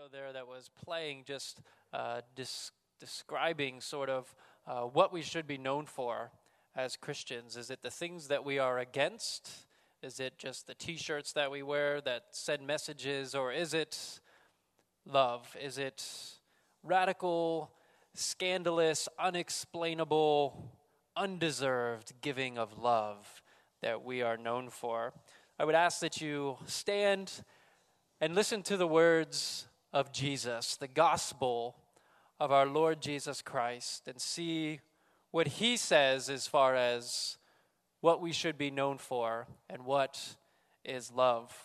there that was playing, just describing sort of what we should be known for as Christians. Is it the things that we are against? Is it just the t-shirts that we wear that send messages? Or is it love? Is it radical, scandalous, unexplainable, undeserved giving of love that we are known for? I would ask that you stand and listen to the words of Jesus, the gospel of our Lord Jesus Christ, and see what he says as far as what we should be known for and what is love.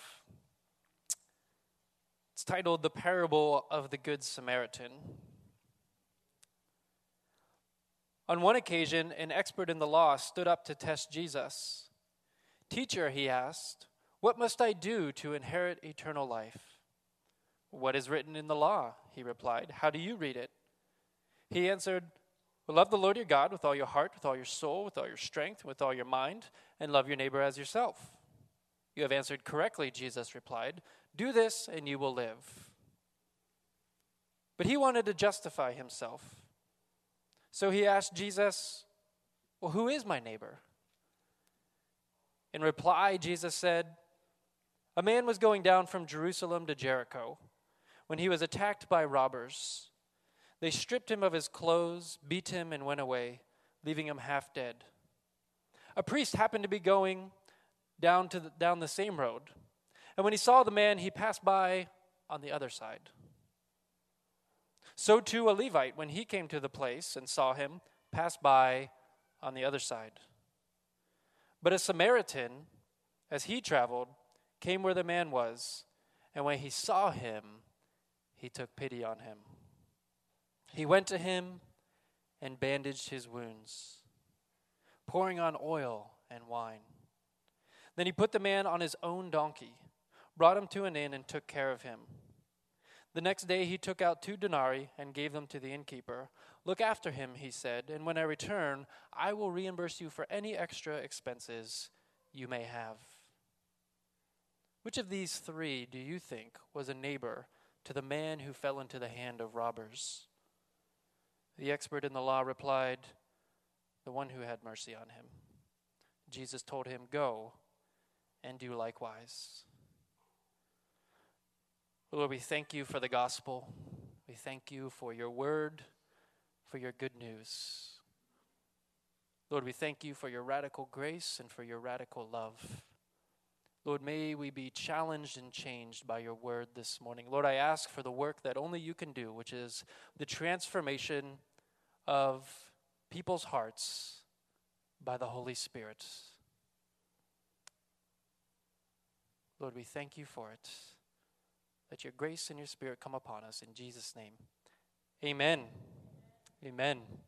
It's titled The Parable of the Good Samaritan. On one occasion, an expert in the law stood up to test Jesus. "Teacher," he asked, "what must I do to inherit eternal life?" "What is written in the law?" he replied. "How do you read it?" He answered, "Love the Lord your God with all your heart, with all your soul, with all your strength, with all your mind, and love your neighbor as yourself." "You have answered correctly," Jesus replied. "Do this and you will live." But he wanted to justify himself. So he asked Jesus, "Well, who is my neighbor?" In reply, Jesus said, "A man was going down from Jerusalem to Jericho when he was attacked by robbers. They stripped him of his clothes, beat him, and went away, leaving him half dead. A priest happened to be going down the same road, and when he saw the man, he passed by on the other side. So too a Levite, when he came to the place and saw him, passed by on the other side. But a Samaritan, as he traveled, came where the man was, and when he saw him, he took pity on him. He went to him and bandaged his wounds, pouring on oil and wine. Then he put the man on his own donkey, brought him to an inn, and took care of him. The next day he took out 2 denarii and gave them to the innkeeper. 'Look after him,' he said, 'and when I return, I will reimburse you for any extra expenses you may have.' Which of these 3 do you think was a neighbor to the man who fell into the hand of robbers?" The expert in the law replied, "The one who had mercy on him." Jesus told him, "Go and do likewise." Lord, we thank you for the gospel. We thank you for your word, for your good news. Lord, we thank you for your radical grace and for your radical love. Lord, may we be challenged and changed by your word this morning. Lord, I ask for the work that only you can do, which is the transformation of people's hearts by the Holy Spirit. Lord, we thank you for it. Let your grace and your spirit come upon us in Jesus' name. Amen. Amen.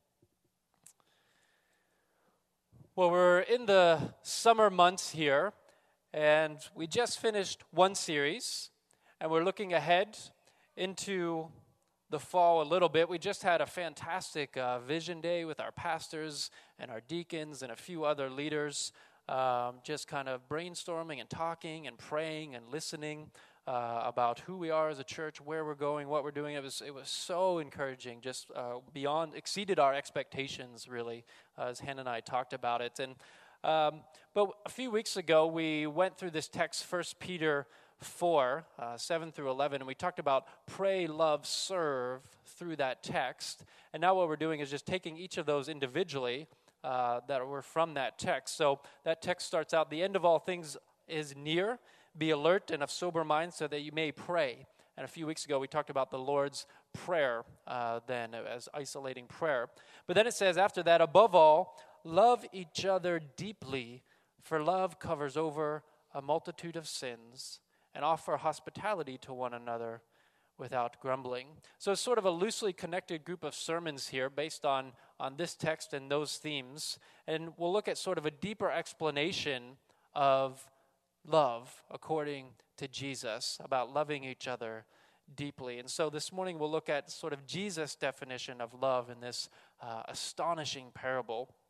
Well, we're in the summer months here, and we just finished one series, and we're looking ahead into the fall a little bit. We just had a fantastic vision day with our pastors and our deacons and a few other leaders, just kind of brainstorming and talking and praying and listening about who we are as a church, where we're going, what we're doing. It was so encouraging, just exceeded our expectations, really, as Hannah and I talked about it. And but a few weeks ago, we went through this text, 1 Peter 4, 7 through 11, and we talked about pray, love, serve through that text. And now what we're doing is just taking each of those individually that were from that text. So that text starts out, "The end of all things is near. Be alert and of sober mind so that you may pray." And a few weeks ago, we talked about the Lord's Prayer then as isolating prayer. But then it says after that, "Above all, love each other deeply, for love covers over a multitude of sins, and offer hospitality to one another without grumbling." So it's sort of a loosely connected group of sermons here based on this text and those themes. And we'll look at sort of a deeper explanation of love according to Jesus, about loving each other deeply. And so this morning we'll look at sort of Jesus' definition of love in this astonishing parable.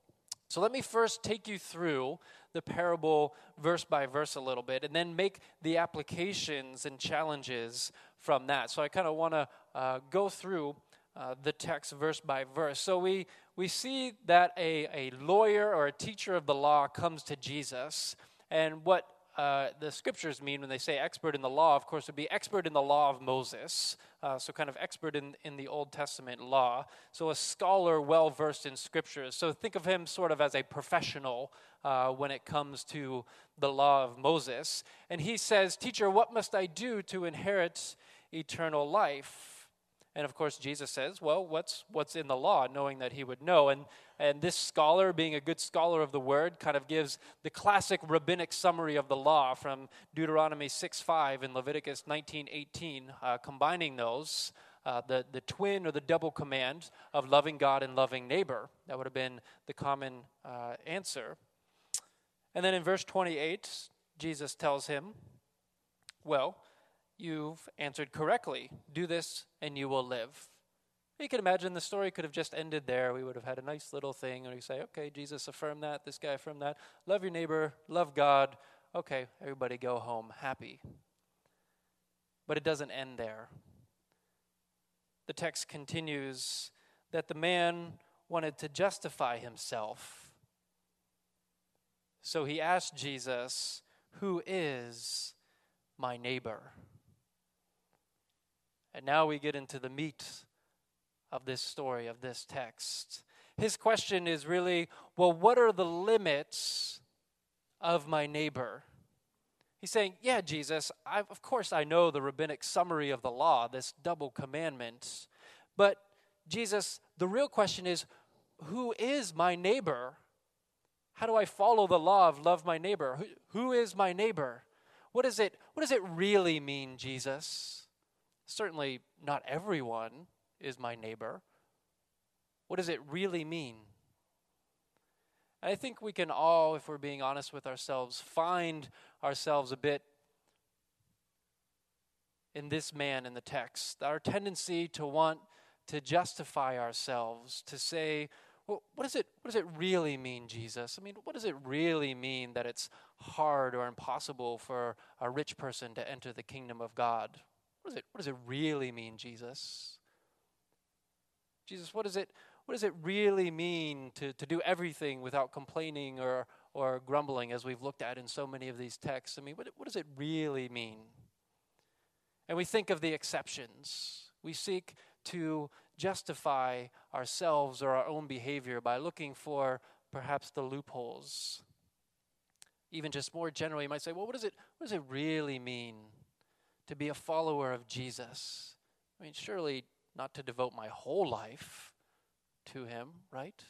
So let me first take you through the parable verse by verse a little bit, and then make the applications and challenges from that. So I kind of want to go through the text verse by verse. So we see that a lawyer or a teacher of the law comes to Jesus, and what the scriptures mean when they say expert in the law, of course, would be expert in the law of Moses, so kind of expert in the Old Testament law, so a scholar well-versed in scriptures. So think of him sort of as a professional when it comes to the law of Moses. And he says, "Teacher, what must I do to inherit eternal life?" And of course, Jesus says, well, what's in the law, knowing that he would know. And this scholar, being a good scholar of the word, kind of gives the classic rabbinic summary of the law from Deuteronomy 6:5 and Leviticus 19:18, combining those, the twin or the double command of loving God and loving neighbor. That would have been the common answer. And then in verse 28, Jesus tells him, well, you've answered correctly. Do this and you will live. You can imagine the story could have just ended there. We would have had a nice little thing, and we say, okay, Jesus affirmed that, this guy affirmed that. Love your neighbor, love God. Okay, everybody go home happy. But it doesn't end there. The text continues that the man wanted to justify himself. So he asked Jesus, who is my neighbor? And now we get into the meat of this story, of this text. His question is really, well, what are the limits of my neighbor? He's saying, yeah, Jesus, of course I know the rabbinic summary of the law, this double commandment. But Jesus, the real question is, who is my neighbor? How do I follow the law of love my neighbor? Who is my neighbor? What does it really mean, Jesus? Certainly not everyone is my neighbor. What does it really mean? And I think we can all, if we're being honest with ourselves, find ourselves a bit in this man in the text. Our tendency to want to justify ourselves, to say, well, what does it really mean, Jesus? I mean, what does it really mean that it's hard or impossible for a rich person to enter the kingdom of God? What does it really mean, Jesus? Jesus, what does it really mean to do everything without complaining or grumbling, as we've looked at in so many of these texts? I mean, what does it really mean? And we think of the exceptions. We seek to justify ourselves or our own behavior by looking for perhaps the loopholes. Even just more generally, you might say, well, what does it really mean to be a follower of Jesus? I mean, surely not to devote my whole life to him, right?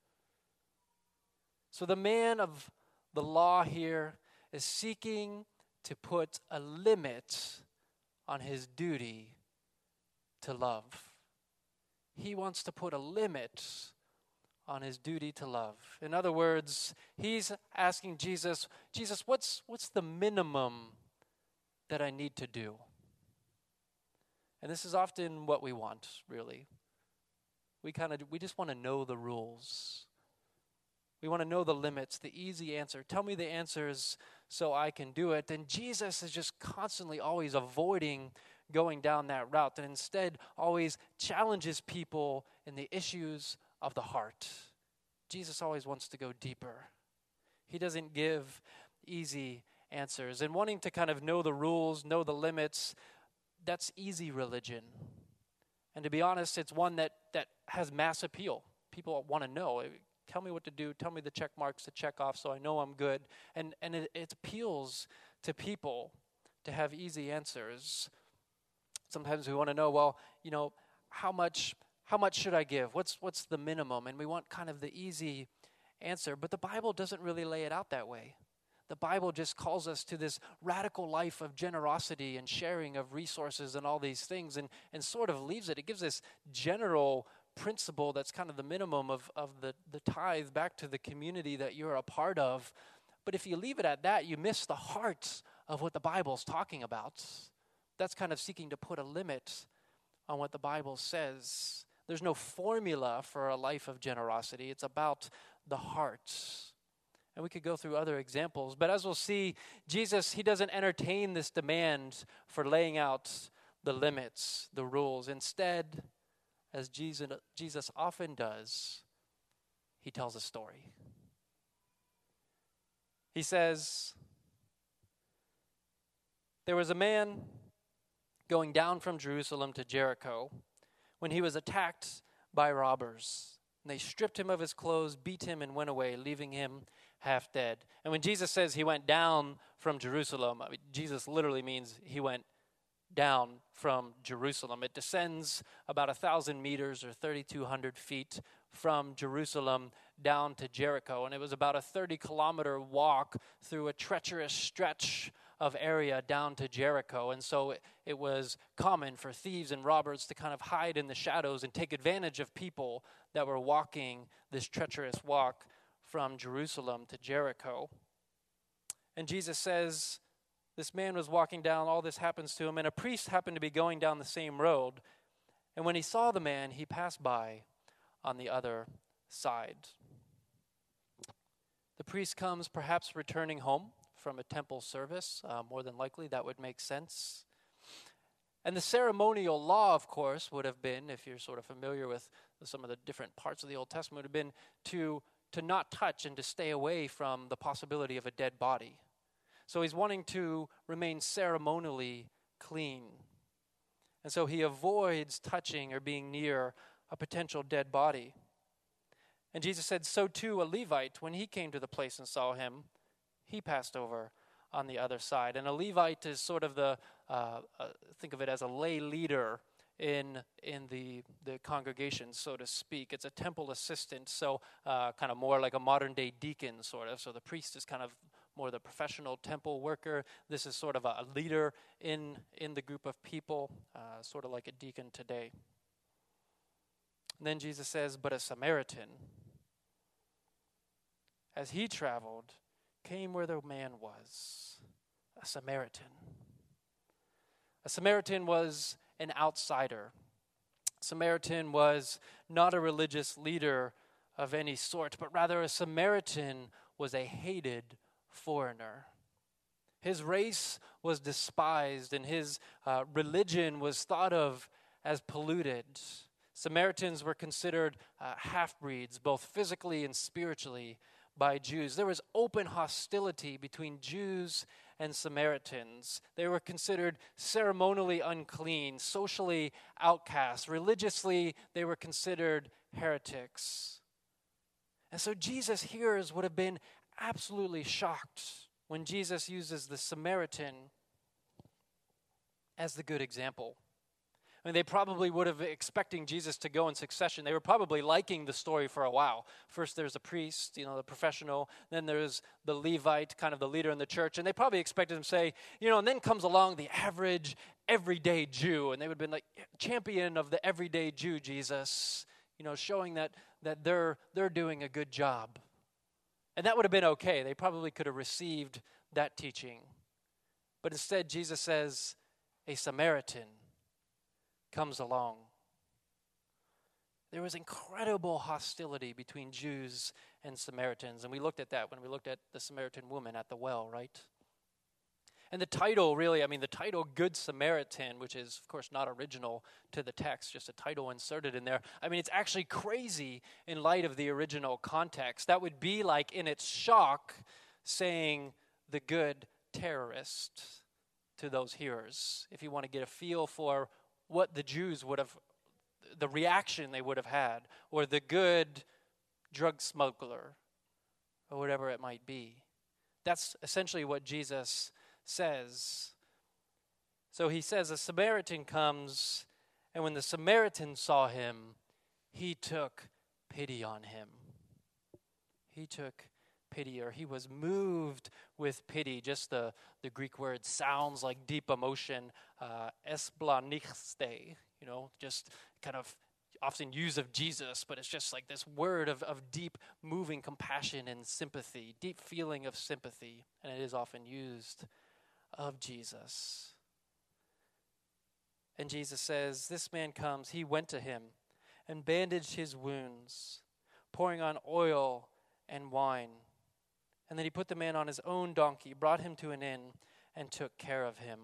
So the man of the law here is seeking to put a limit on his duty to love. He wants to put a limit on his duty to love. In other words, he's asking Jesus, what's the minimum that I need to do? And this is often what we want, really. We just want to know the rules. We want to know the limits, the easy answer. Tell me the answers so I can do it. And Jesus is just constantly always avoiding going down that route, and instead always challenges people in the issues of the heart. Jesus always wants to go deeper. He doesn't give easy answers. And wanting to kind of know the rules, know the limits, that's easy religion. And to be honest, it's one that has mass appeal. People want to know. Tell me what to do. Tell me the check marks to check off so I know I'm good. And it appeals to people to have easy answers. Sometimes we want to know, well, how much should I give? What's the minimum? And we want kind of the easy answer. But the Bible doesn't really lay it out that way. The Bible just calls us to this radical life of generosity and sharing of resources and all these things, and sort of leaves it. It gives this general principle that's kind of the minimum of the tithe back to the community that you're a part of. But if you leave it at that, you miss the heart of what the Bible's talking about. That's kind of seeking to put a limit on what the Bible says. There's no formula for a life of generosity. It's about the heart. And we could go through other examples. But as we'll see, Jesus, he doesn't entertain this demand for laying out the limits, the rules. Instead, as Jesus often does, he tells a story. He says, there was a man going down from Jerusalem to Jericho when he was attacked by robbers. And they stripped him of his clothes, beat him, and went away, leaving him half dead. And when Jesus says he went down from Jerusalem, Jesus literally means he went down from Jerusalem. It descends about 1,000 meters or 3,200 feet from Jerusalem down to Jericho. And it was about a 30-kilometer walk through a treacherous stretch of area down to Jericho. And so it was common for thieves and robbers to kind of hide in the shadows and take advantage of people that were walking this treacherous walk from Jerusalem to Jericho. And Jesus says this man was walking down, all this happens to him, and a priest happened to be going down the same road. And when he saw the man, he passed by on the other side. The priest comes perhaps returning home from a temple service. More than likely, that would make sense. And the ceremonial law, of course, would have been, if you're sort of familiar with some of the different parts of the Old Testament, would have been to not touch and to stay away from the possibility of a dead body. So he's wanting to remain ceremonially clean. And so he avoids touching or being near a potential dead body. And Jesus said, so too a Levite, when he came to the place and saw him, he passed over on the other side. And a Levite is sort of think of it as a lay leader in the congregation, so to speak. It's a temple assistant, so kind of more like a modern-day deacon, sort of. So the priest is kind of more the professional temple worker. This is sort of a leader in the group of people, sort of like a deacon today. And then Jesus says, but a Samaritan, as he traveled, came where the man was, a Samaritan. A Samaritan was an outsider. Samaritan was not a religious leader of any sort, but rather a Samaritan was a hated foreigner. His race was despised, and his religion was thought of as polluted. Samaritans were considered half-breeds, both physically and spiritually, by Jews. There was open hostility between Jews and Samaritans. They were considered ceremonially unclean, socially outcast. Religiously, they were considered heretics. And so Jesus' hearers would have been absolutely shocked when Jesus uses the Samaritan as the good example. I mean, they probably would have been expecting Jesus to go in succession. They were probably liking the story for a while. First, there's a priest, the professional. Then there's the Levite, kind of the leader in the church. And they probably expected him to say, and then comes along the average, everyday Jew. And they would have been like, champion of the everyday Jew, Jesus, showing that they're doing a good job. And that would have been okay. They probably could have received that teaching. But instead, Jesus says, a Samaritan comes along. There was incredible hostility between Jews and Samaritans, and we looked at that when we looked at the Samaritan woman at the well, right? And the title, really, the title Good Samaritan, which is, of course, not original to the text, just a title inserted in there. It's actually crazy in light of the original context. That would be like, in its shock, saying the good terrorist to those hearers, if you want to get a feel for what the Jews would have, the reaction they would have had, or the good drug smuggler, or whatever it might be. That's essentially what Jesus says. So he says, a Samaritan comes, and when the Samaritan saw him, he took pity on him. He took pity, or he was moved with pity. Just the Greek word sounds like deep emotion, esplanichte, just kind of often used of Jesus, but it's just like this word of deep moving compassion and sympathy, deep feeling of sympathy, and it is often used of Jesus. And Jesus says, this man comes, he went to him and bandaged his wounds, pouring on oil and wine. And then he put the man on his own donkey, brought him to an inn, and took care of him.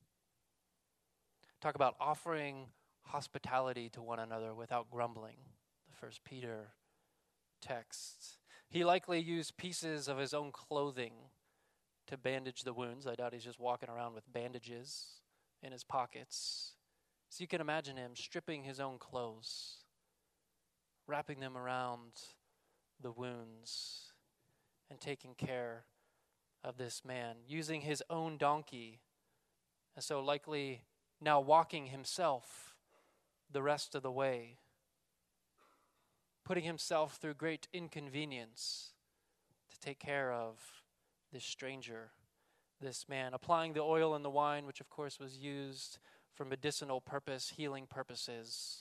Talk about offering hospitality to one another without grumbling. The First Peter text. He likely used pieces of his own clothing to bandage the wounds. I doubt he's just walking around with bandages in his pockets. So you can imagine him stripping his own clothes, wrapping them around the wounds, and taking care of this man, using his own donkey, and so likely now walking himself the rest of the way, putting himself through great inconvenience to take care of this stranger, this man, applying the oil and the wine, which of course was used for medicinal purpose, healing purposes.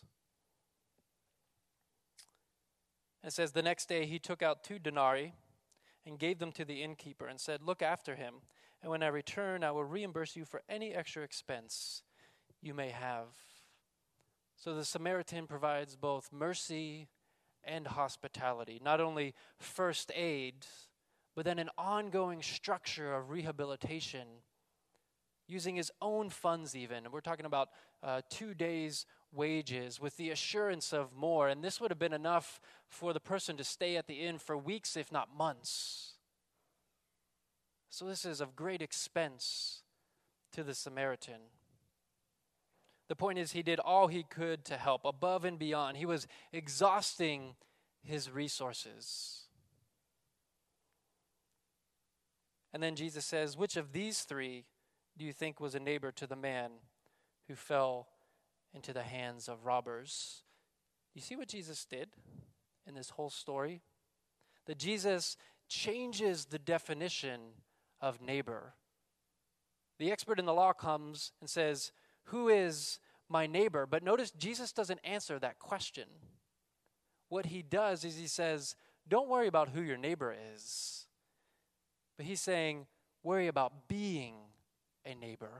It says, the next day he took out 2 denarii and gave them to the innkeeper and said, look after him, and when I return, I will reimburse you for any extra expense you may have. So the Samaritan provides both mercy and hospitality, not only first aid, but then an ongoing structure of rehabilitation, using his own funds even. And we're talking about 2 days' wages with the assurance of more. And this would have been enough for the person to stay at the inn for weeks, if not months. So this is of great expense to the Samaritan. The point is, he did all he could to help, above and beyond. He was exhausting his resources. And then Jesus says, which of these 3 do you think was a neighbor to the man who fell into the hands of robbers? You see what Jesus did in this whole story? That Jesus changes the definition of neighbor. The expert in the law comes and says, who is my neighbor? But notice Jesus doesn't answer that question. What he does is he says, don't worry about who your neighbor is. But he's saying, worry about being a neighbor.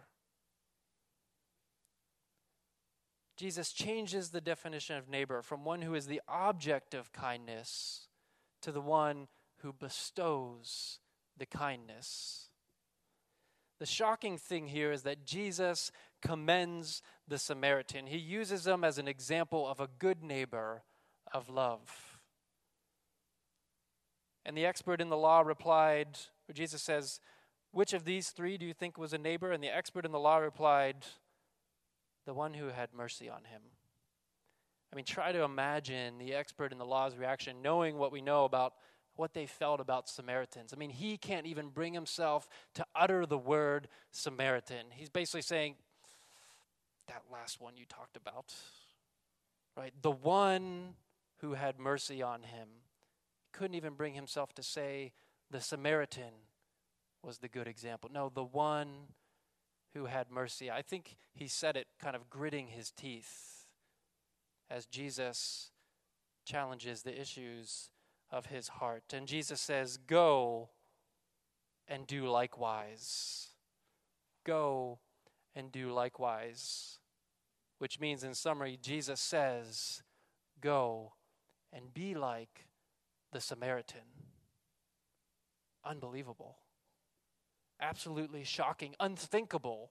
Jesus changes the definition of neighbor from one who is the object of kindness to the one who bestows the kindness. The shocking thing here is that Jesus commends the Samaritan. He uses him as an example of a good neighbor of love. And the expert in the law replied, or Jesus says, which of these 3 do you think was a neighbor? And the expert in the law replied, the one who had mercy on him. I mean, try to imagine the expert in the law's reaction, knowing what we know about what they felt about Samaritans. I mean, he can't even bring himself to utter the word Samaritan. He's basically saying, that last one you talked about, right? The one who had mercy on him. Couldn't even bring himself to say the Samaritan was the good example. No, the one who had mercy. I think he said it kind of gritting his teeth as Jesus challenges the issues of his heart. And Jesus says, go and do likewise. Go and do likewise. Which means, in summary, Jesus says, go and be like the Samaritan. Unbelievable. Absolutely shocking, unthinkable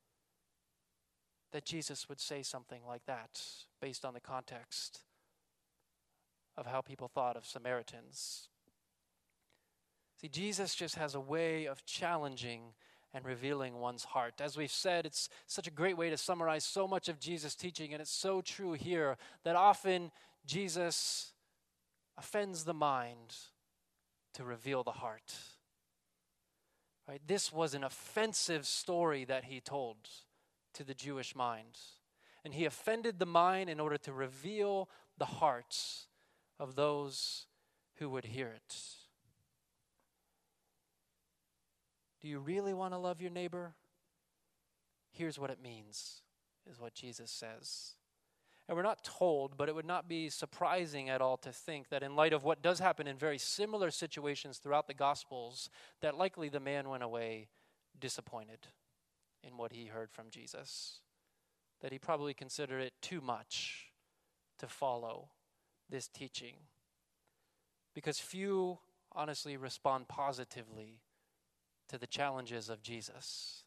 that Jesus would say something like that based on the context of how people thought of Samaritans. See, Jesus just has a way of challenging and revealing one's heart. As we've said, it's such a great way to summarize so much of Jesus' teaching, and it's so true here that often Jesus offends the mind to reveal the heart. Right? This was an offensive story that he told to the Jewish mind. And he offended the mind in order to reveal the hearts of those who would hear it. Do you really want to love your neighbor? Here's what it means, is what Jesus says. And we're not told, but it would not be surprising at all to think that in light of what does happen in very similar situations throughout the Gospels, that likely the man went away disappointed in what he heard from Jesus. That he probably considered it too much to follow this teaching. Because few honestly respond positively to the challenges of Jesus.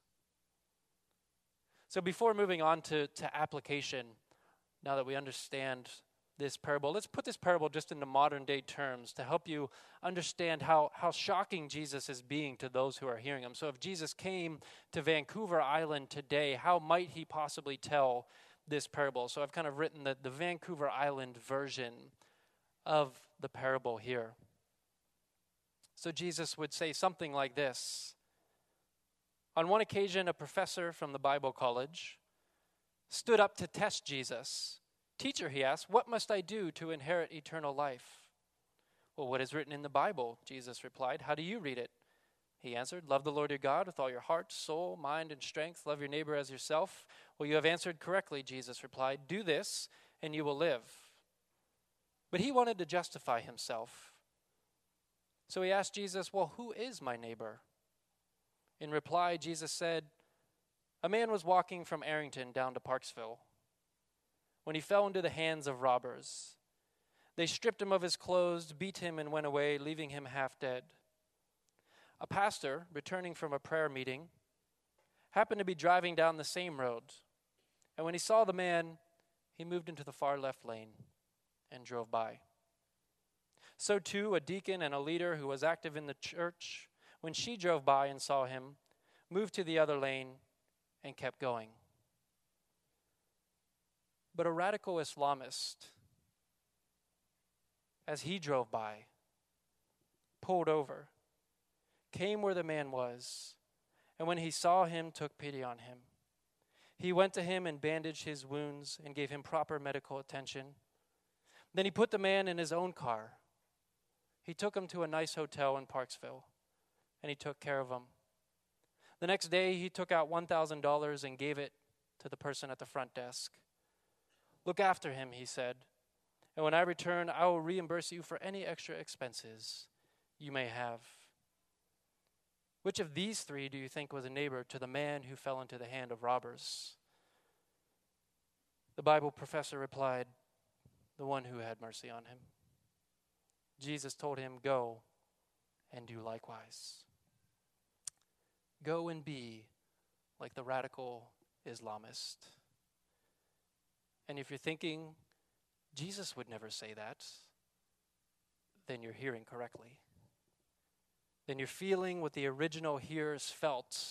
So before moving on to application, now that we understand this parable, let's put this parable just into modern day terms to help you understand how shocking Jesus is being to those who are hearing him. So if Jesus came to Vancouver Island today, how might he possibly tell this parable? So I've kind of written the Vancouver Island version of the parable here. So Jesus would say something like this. On one occasion, a professor from the Bible college stood up to test Jesus. Teacher, he asked, what must I do to inherit eternal life? Well, what is written in the Bible? Jesus replied. How do you read it? He answered, love the Lord your God with all your heart, soul, mind, and strength. Love your neighbor as yourself. Well, you have answered correctly, Jesus replied. Do this, and you will live. But he wanted to justify himself. So he asked Jesus, well, who is my neighbor? In reply, Jesus said, a man was walking from Arrington down to Parksville when he fell into the hands of robbers. They stripped him of his clothes, beat him, and went away, leaving him half dead. A pastor, returning from a prayer meeting, happened to be driving down the same road, and when he saw the man, he moved into the far left lane and drove by. So too, a deacon and a leader who was active in the church, when she drove by and saw him, moved to the other lane and kept going. But a radical Islamist, as he drove by, pulled over, came where the man was, and when he saw him, took pity on him. He went to him and bandaged his wounds and gave him proper medical attention. Then he put the man in his own car. He took him to a nice hotel in Parksville, and he took care of him. The next day, he took out $1,000 and gave it to the person at the front desk. Look after him, he said, and when I return, I will reimburse you for any extra expenses you may have. Which of these three do you think was a neighbor to the man who fell into the hand of robbers? The Bible professor replied, the one who had mercy on him. Jesus told him, go and do likewise. Go and be like the radical Islamist. And if you're thinking, Jesus would never say that, then you're hearing correctly. Then you're feeling what the original hearers felt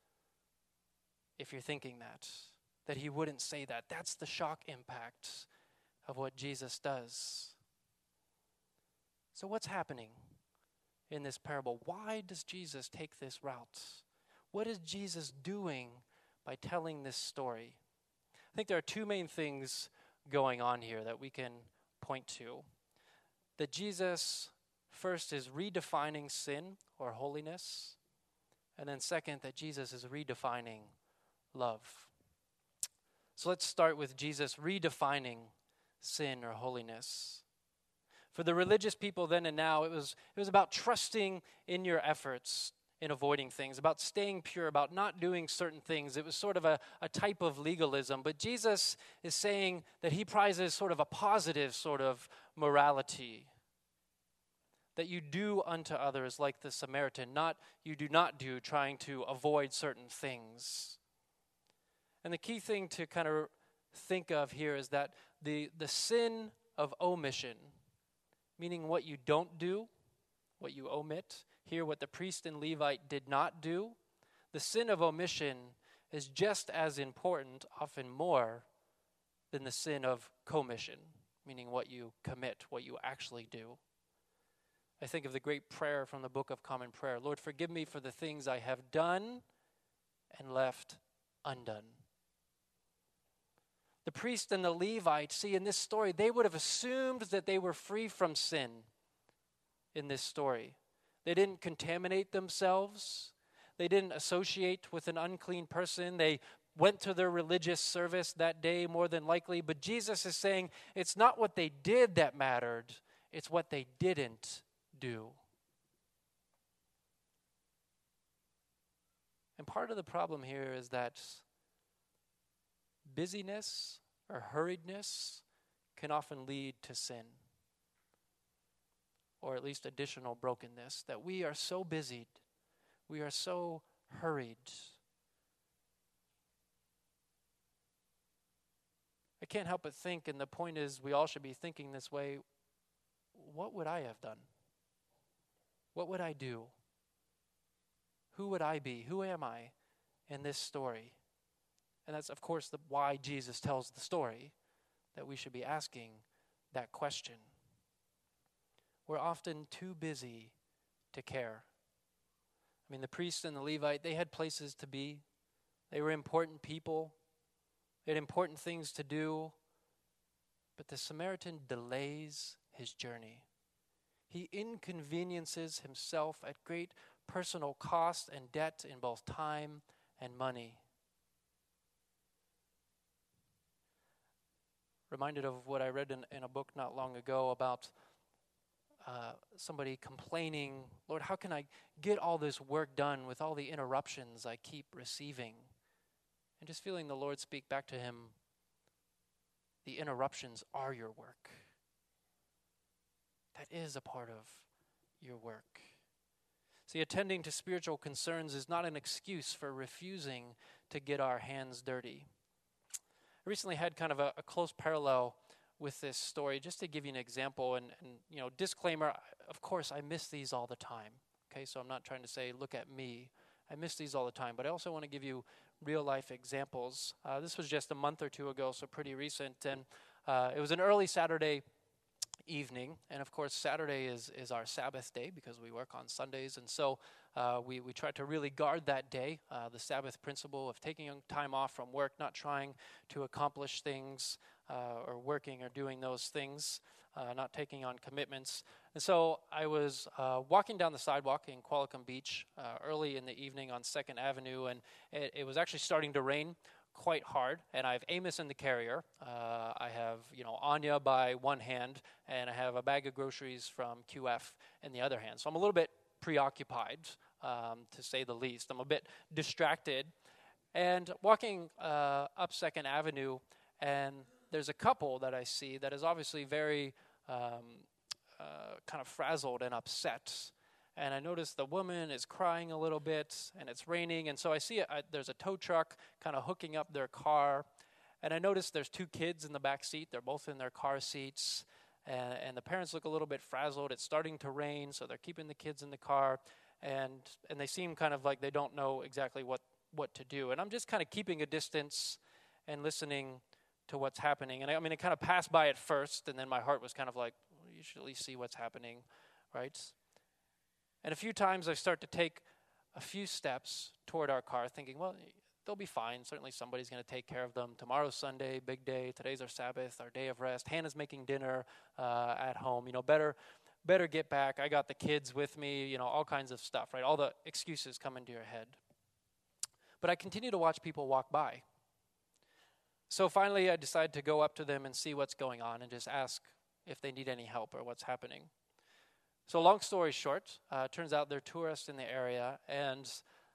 if you're thinking that he wouldn't say that. That's the shock impact of what Jesus does. So what's happening in this parable? Why does Jesus take this route? What is Jesus doing by telling this story? I think there are two main things going on here that we can point to. That Jesus, first, is redefining sin or holiness. And then second, that Jesus is redefining love. So let's start with Jesus redefining sin or holiness. For the religious people then and now, it was about trusting in your efforts in avoiding things, about staying pure, about not doing certain things. It was sort of a type of legalism. But Jesus is saying that he prizes sort of a positive sort of morality. That you do unto others like the Samaritan, you do not do trying to avoid certain things. And the key thing to kind of think of here is that the sin of omission, meaning what you don't do, what you omit. Here, what the priest and Levite did not do. The sin of omission is just as important, often more, than the sin of commission, meaning what you commit, what you actually do. I think of the great prayer from the Book of Common Prayer. Lord, forgive me for the things I have done and left undone. The priest and the Levite, see, in this story, they would have assumed that they were free from sin in this story. They didn't contaminate themselves. They didn't associate with an unclean person. They went to their religious service that day more than likely. But Jesus is saying it's not what they did that mattered. It's what they didn't do. And part of the problem here is that busyness or hurriedness can often lead to sin. or at least additional brokenness, that we are so busied, we are so hurried. I can't help but think, and the point is we all should be thinking this way, what would I have done? What would I do? Who would I be? Who am I in this story? And that's, of course, why Jesus tells the story, that we should be asking that question. We're often too busy to care. I mean, the priest and the Levite, they had places to be. They were important people. They had important things to do. But the Samaritan delays his journey. He inconveniences himself at great personal cost and debt in both time and money. Reminded of what I read in a book not long ago about somebody complaining, Lord, how can I get all this work done with all the interruptions I keep receiving? And just feeling the Lord speak back to him, the interruptions are your work. That is a part of your work. See, attending to spiritual concerns is not an excuse for refusing to get our hands dirty. I recently had kind of a close parallel with this story, just to give you an example, and disclaimer, of course, I miss these all the time. Okay, so I'm not trying to say, look at me. I miss these all the time, but I also want to give you real-life examples. This was just a month or two ago, so pretty recent, and it was an early Saturday evening, and of course Saturday is our Sabbath day because we work on Sundays, and so we try to really guard that day, the Sabbath principle of taking time off from work, not trying to accomplish things or working or doing those things, not taking on commitments. And so I was walking down the sidewalk in Qualicum Beach early in the evening on 2nd Avenue, and it was actually starting to rain quite hard, and I have Amos in the carrier. I have, Anya by one hand, and I have a bag of groceries from QF in the other hand. So I'm a little bit preoccupied, to say the least. I'm a bit distracted, and walking up 2nd Avenue, and there's a couple that I see that is obviously very kind of frazzled and upset. And I notice the woman is crying a little bit, and it's raining. And so I see there's a tow truck kind of hooking up their car. And I notice there's 2 kids in the back seat. They're both in their car seats. And the parents look a little bit frazzled. It's starting to rain, so they're keeping the kids in the car. And they seem kind of like they don't know exactly what to do. And I'm just kind of keeping a distance and listening to what's happening. And I kind of passed by at first, and then my heart was kind of like, well, you should at least see what's happening, right? And a few times I start to take a few steps toward our car thinking, well, they'll be fine. Certainly somebody's going to take care of them. Tomorrow's Sunday, big day. Today's our Sabbath, our day of rest. Hannah's making dinner at home. Better get back. I got the kids with me, all kinds of stuff, right? All the excuses come into your head. But I continue to watch people walk by. So finally I decide to go up to them and see what's going on and just ask if they need any help or what's happening. So long story short, turns out they're tourists in the area, and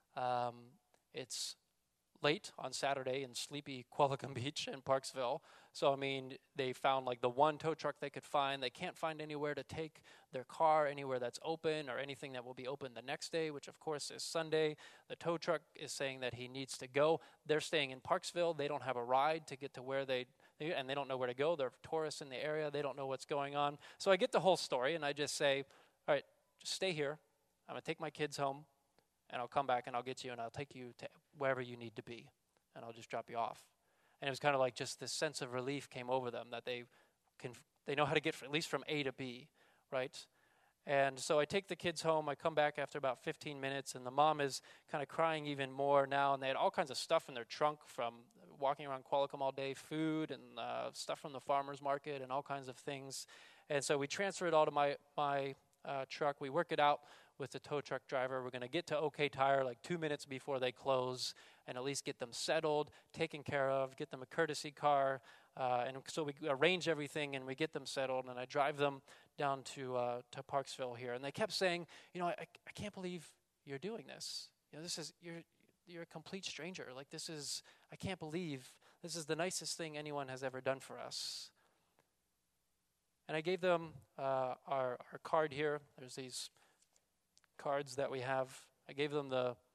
it's late on Saturday in sleepy Qualicum Beach in Parksville. So, they found like the one tow truck they could find. They can't find anywhere to take their car, anywhere that's open or anything that will be open the next day, which of course is Sunday. The tow truck is saying that he needs to go. They're staying in Parksville. They don't have a ride to get to where and they don't know where to go. They're tourists in the area. They don't know what's going on. So I get the whole story, and I just say, all right, just stay here. I'm going to take my kids home, and I'll come back, and I'll get you, and I'll take you to wherever you need to be, and I'll just drop you off. And it was kind of like just this sense of relief came over them that they know how to get at least from A to B, right? And so I take the kids home. I come back after about 15 minutes, and the mom is kind of crying even more now, and they had all kinds of stuff in their trunk from walking around Qualicum all day, food and stuff from the farmer's market and all kinds of things. And so we transfer it all to my truck. We work it out with the tow truck driver. We're going to get to OK Tire like 2 minutes before they close and at least get them settled, taken care of, get them a courtesy car. And so we arrange everything and we get them settled, and I drive them down to Parksville here. And they kept saying, I can't believe you're doing this. You're a complete stranger. Like I can't believe this is the nicest thing anyone has ever done for us. And I gave them our card here. There's these cards that we have. I gave them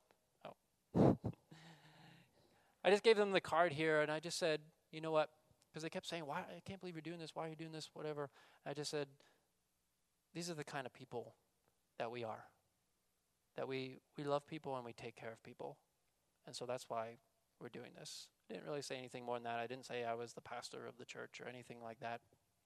I just gave them the card here, and I just said, you know what? Because they kept saying, "Why? I can't believe you're doing this. Why are you doing this? Whatever." I just said, these are the kind of people that we are. That we love people and we take care of people. And so that's why we're doing this. I didn't really say anything more than that. I didn't say I was the pastor of the church or anything like that.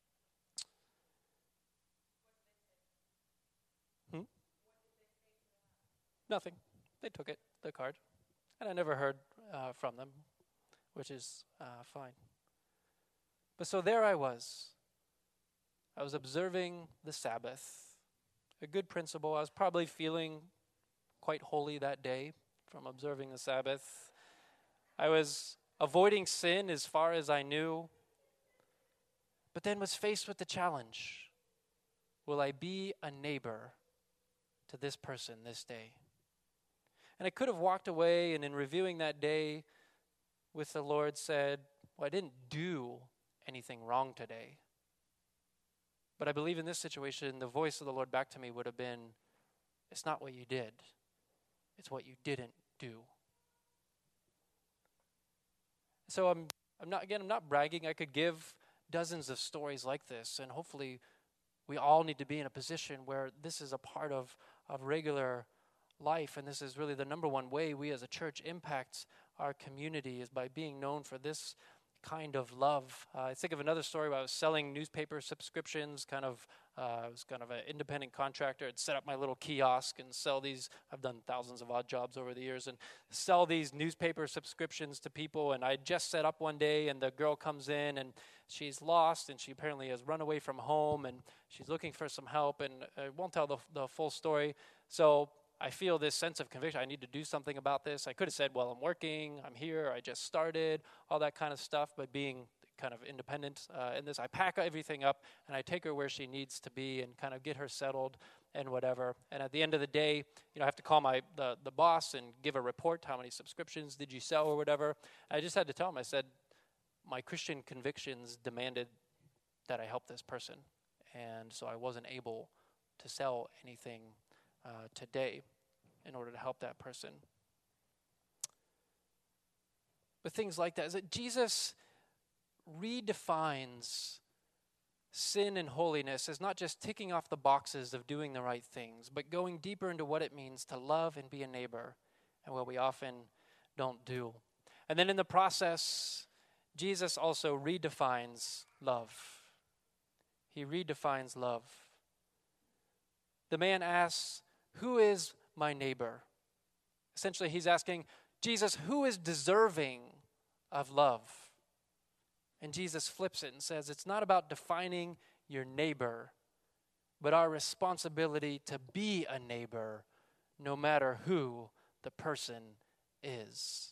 Nothing. They took it, the card. And I never heard from them, which is fine. But so there I was. I was observing the Sabbath. A good principle. I was probably feeling quite holy that day from observing the Sabbath. I was avoiding sin as far as I knew, but then was faced with the challenge. Will I be a neighbor to this person this day? And I could have walked away and in reviewing that day with the Lord said, well, I didn't do anything wrong today. But I believe in this situation, the voice of the Lord back to me would have been, it's not what you did. It's what you didn't do. So I'm not bragging. I could give dozens of stories like this, and hopefully we all need to be in a position where this is a part of regular life, and this is really the number one way we as a church impact our community is by being known for this kind of love. I think of another story where I was selling newspaper subscriptions, I was kind of an independent contractor. I'd set up my little kiosk and sell these. I've done thousands of odd jobs over the years and sell these newspaper subscriptions to people. And I just set up one day and the girl comes in and she's lost and she apparently has run away from home and she's looking for some help, and I won't tell the full story. So I feel this sense of conviction. I need to do something about this. I could have said, well, I'm working, I'm here, I just started, all that kind of stuff. But being kind of independent in this, I pack everything up and I take her where she needs to be and kind of get her settled and whatever. And at the end of the day, I have to call the boss and give a report. How many subscriptions did you sell or whatever? I just had to tell him, I said, my Christian convictions demanded that I help this person. And so I wasn't able to sell anything today in order to help that person. But things like that is that Jesus redefines sin and holiness as not just ticking off the boxes of doing the right things, but going deeper into what it means to love and be a neighbor, and what we often don't do. And then in the process, Jesus also redefines love. He redefines love. The man asks, who is my neighbor? Essentially, he's asking, Jesus, who is deserving of love? And Jesus flips it and says, it's not about defining your neighbor, but our responsibility to be a neighbor, no matter who the person is.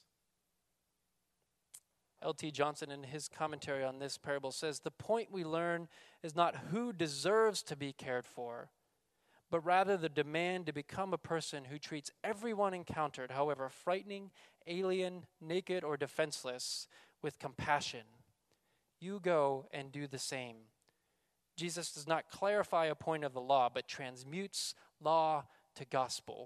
L.T. Johnson, in his commentary on this parable, says, the point we learn is not who deserves to be cared for, but rather the demand to become a person who treats everyone encountered, however frightening, alien, naked, or defenseless, with compassion. You go and do the same. Jesus does not clarify a point of the law, but transmutes law to gospel.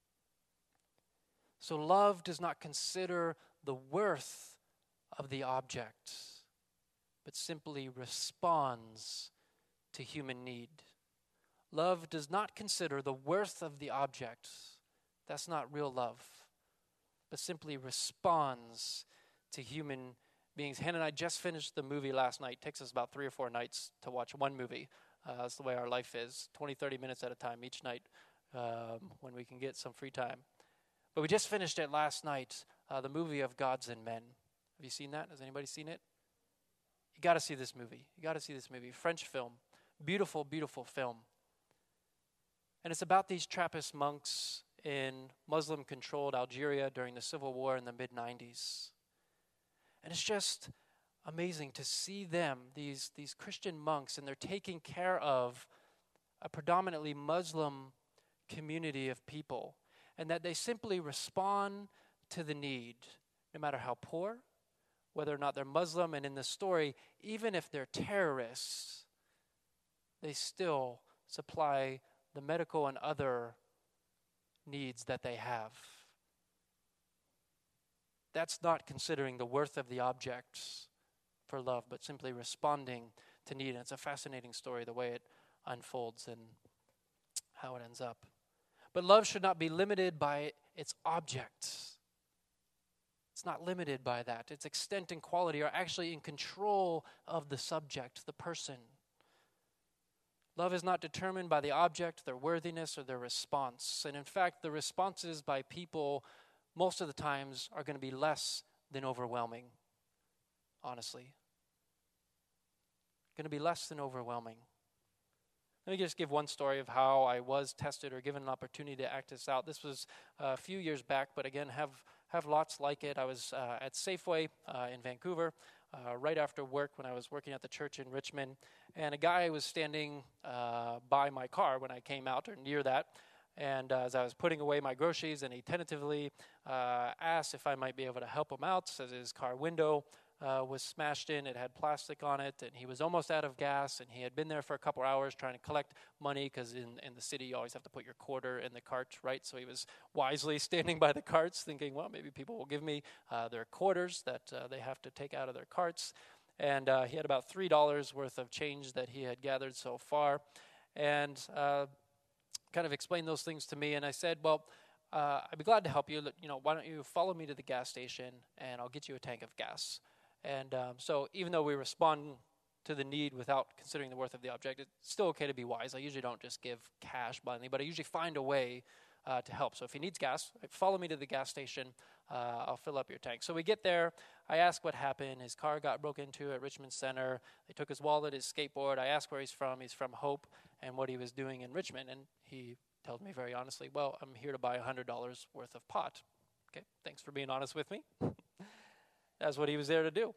So love does not consider the worth of the object, but simply responds to human need. Love does not consider the worth of the object. That's not real love, but simply responds to human beings. Hannah and I just finished the movie last night. It takes us about 3 or 4 nights to watch one movie. That's the way our life is, 20, 30 minutes at a time each night when we can get some free time. But we just finished it last night, the movie of Gods and Men. Have you seen that? Has anybody seen it? You got to see this movie. French film. Beautiful, beautiful film. And it's about these Trappist monks in Muslim-controlled Algeria during the Civil War in the mid-90s. And it's just amazing to see them, these Christian monks, and they're taking care of a predominantly Muslim community of people, and that they simply respond to the need, no matter how poor, whether or not they're Muslim, and in the story, even if they're terrorists, they still supply the medical and other needs that they have. That's not considering the worth of the objects for love, but simply responding to need. And it's a fascinating story, the way it unfolds and how it ends up. But love should not be limited by its objects. It's not limited by that. Its extent and quality are actually in control of the subject, the person. Love is not determined by the object, their worthiness, or their response. And in fact, the responses by people most of the times are going to be less than overwhelming, honestly. Going to be less than overwhelming. Let me just give one story of how I was tested or given an opportunity to act this out. This was a few years back, but again, have lots like it. I was at Safeway in Vancouver right after work when I was working at the church in Richmond, and a guy was standing by my car when I came out, or near that, and as I was putting away my groceries, and he tentatively asked if I might be able to help him out, as his car window was smashed in. It had plastic on it, and he was almost out of gas, and he had been there for a couple hours trying to collect money, because in the city you always have to put your quarter in the cart, right? So he was wisely standing by the carts thinking, well, maybe people will give me their quarters that they have to take out of their carts. And he had about $3 worth of change that he had gathered so far, and kind of explained those things to me. And I said, well, I'd be glad to help you. Why don't you follow me to the gas station, and I'll get you a tank of gas. And so even though we respond to the need without considering the worth of the object, it's still okay to be wise. I usually don't just give cash blindly, but I usually find a way to help. So if he needs gas, follow me to the gas station. I'll fill up your tank. So we get there. I ask what happened. His car got broken into at Richmond Center. They took his wallet, his skateboard. I asked where he's from. He's from Hope, and what he was doing in Richmond. And he told me very honestly, well, I'm here to buy $100 worth of pot. Okay, thanks for being honest with me. That's what he was there to do.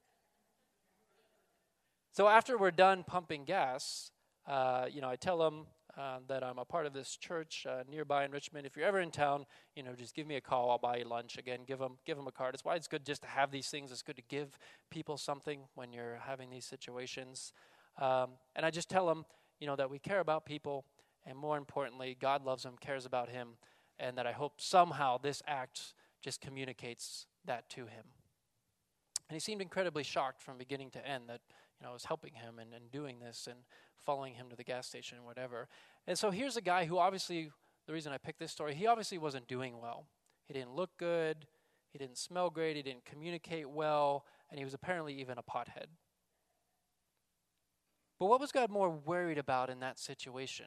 So after we're done pumping gas, I tell him that I'm a part of this church nearby in Richmond. If you're ever in town, just give me a call. I'll buy you lunch. Again, give him a card. It's why it's good just to have these things. It's good to give people something when you're having these situations. And I just tell him, that we care about people, and more importantly, God loves him, cares about him, and that I hope somehow this act just communicates that to him. And he seemed incredibly shocked from beginning to end that I was helping him and doing this and following him to the gas station and whatever. And so here's a guy who obviously, the reason I picked this story, he obviously wasn't doing well. He didn't look good, he didn't smell great, he didn't communicate well, and he was apparently even a pothead. But what was God more worried about in that situation?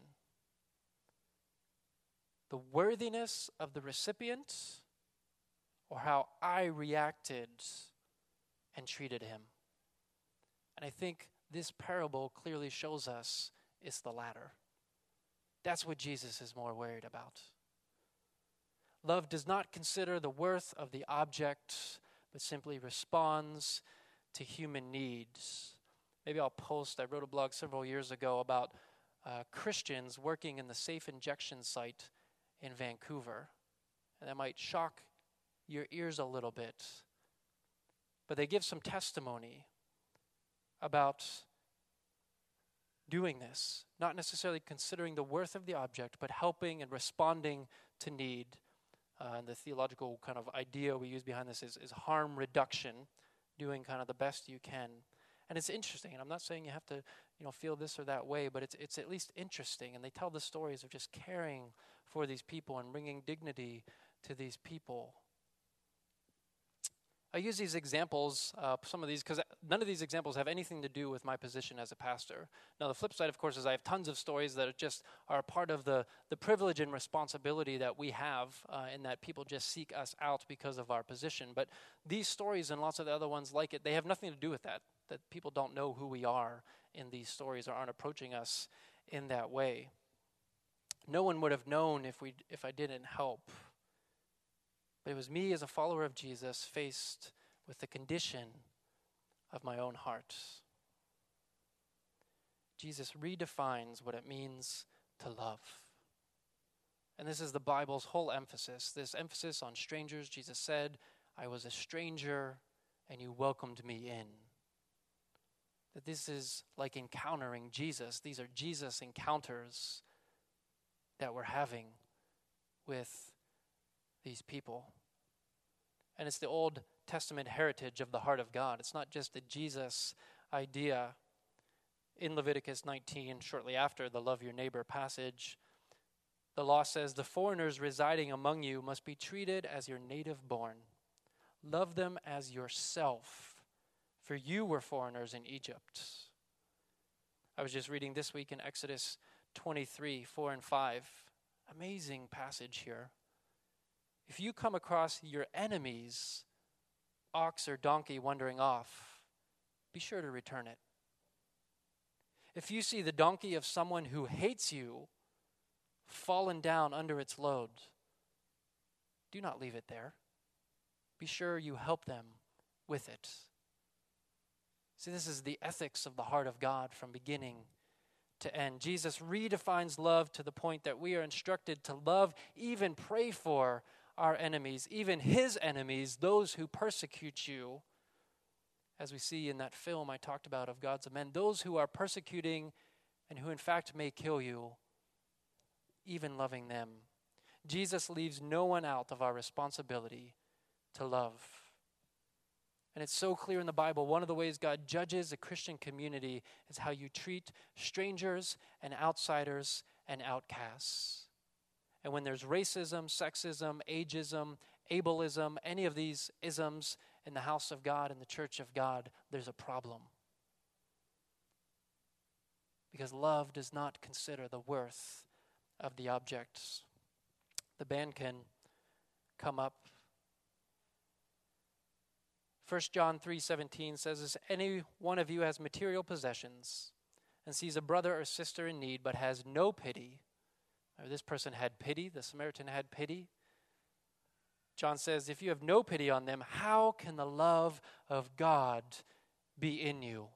The worthiness of the recipient, or how I reacted and treated him? And I think this parable clearly shows us it's the latter. That's what Jesus is more worried about. Love does not consider the worth of the object, but simply responds to human needs. Maybe I'll post, I wrote a blog several years ago about Christians working in the safe injection site in Vancouver. And that might shock your ears a little bit. But they give some testimony about doing this, not necessarily considering the worth of the object, but helping and responding to need. And the theological kind of idea we use behind this is harm reduction, doing kind of the best you can. And it's interesting, and I'm not saying you have to feel this or that way, but it's at least interesting. And they tell the stories of just caring for these people and bringing dignity to these people. I use these examples, some of these, because none of these examples have anything to do with my position as a pastor. Now, the flip side, of course, is I have tons of stories that are part of the privilege and responsibility that we have in that people just seek us out because of our position. But these stories and lots of the other ones like it, they have nothing to do with that people don't know who we are in these stories or aren't approaching us in that way. No one would have known if I didn't help. But it was me as a follower of Jesus faced with the condition of my own heart. Jesus redefines what it means to love. And this is the Bible's whole emphasis. This emphasis on strangers. Jesus said, I was a stranger and you welcomed me in. that this is like encountering Jesus. These are Jesus encounters that we're having with these people. And it's the Old Testament heritage of the heart of God. It's not just a Jesus idea. In Leviticus 19, shortly after the love your neighbor passage, the law says, the foreigners residing among you must be treated as your native born. Love them as yourself, for you were foreigners in Egypt. I was just reading this week in Exodus 23, 4 and 5. Amazing passage here. If you come across your enemy's ox or donkey wandering off, be sure to return it. If you see the donkey of someone who hates you fallen down under its load, do not leave it there. Be sure you help them with it. See, this is the ethics of the heart of God from beginning to end. Jesus redefines love to the point that we are instructed to love, even pray for our enemies, even his enemies, those who persecute you. As we see in that film I talked about of Gods of Men, those who are persecuting and who in fact may kill you, even loving them. Jesus leaves no one out of our responsibility to love. And it's so clear in the Bible, one of the ways God judges a Christian community is how you treat strangers and outsiders and outcasts. And when there's racism, sexism, ageism, ableism, any of these isms in the house of God, in the church of God, there's a problem. Because love does not consider the worth of the objects. The band can come up. 1 John 3:17 says, "If any one of you has material possessions and sees a brother or sister in need but has no pity," or this person had pity, the Samaritan had pity. John says, if you have no pity on them, how can the love of God be in you?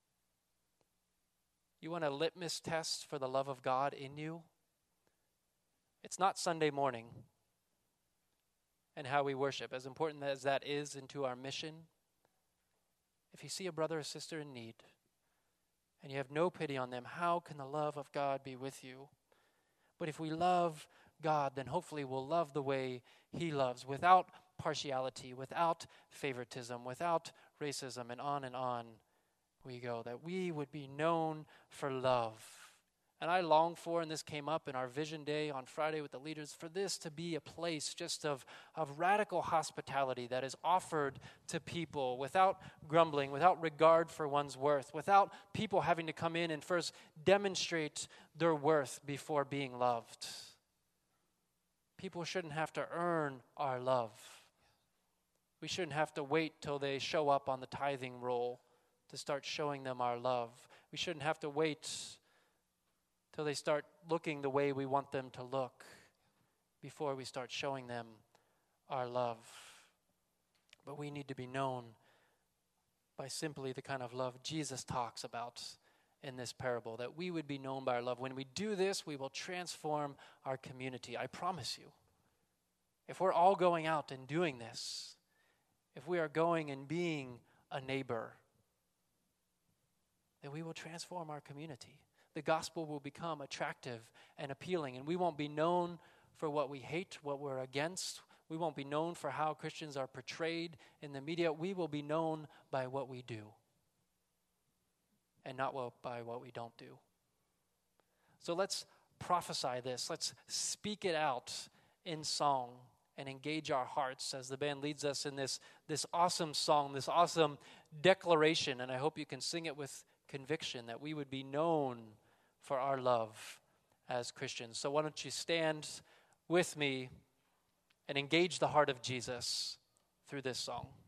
You want a litmus test for the love of God in you? It's not Sunday morning and how we worship, as important as that is into our mission. If you see a brother or sister in need and you have no pity on them, how can the love of God be with you? But if we love God, then hopefully we'll love the way he loves, without partiality, without favoritism, without racism, and on we go, that we would be known for love. And I long for, and this came up in our Vision Day on Friday with the leaders, for this to be a place just of radical hospitality that is offered to people without grumbling, without regard for one's worth, without people having to come in and first demonstrate their worth before being loved. People shouldn't have to earn our love. We shouldn't have to wait till they show up on the tithing roll to start showing them our love. We shouldn't have to wait till they start looking the way we want them to look before we start showing them our love. But we need to be known by simply the kind of love Jesus talks about in this parable, that we would be known by our love. When we do this, we will transform our community. I promise you. If we're all going out and doing this, if we are going and being a neighbor, then we will transform our community. The gospel will become attractive and appealing, and we won't be known for what we hate, what we're against. We won't be known for how Christians are portrayed in the media. We will be known by what we do, and not by what we don't do. So let's prophesy this. Let's speak it out in song and engage our hearts as the band leads us in this awesome song, this awesome declaration. And I hope you can sing it with conviction, that we would be known for our love as Christians. So why don't you stand with me and engage the heart of Jesus through this song.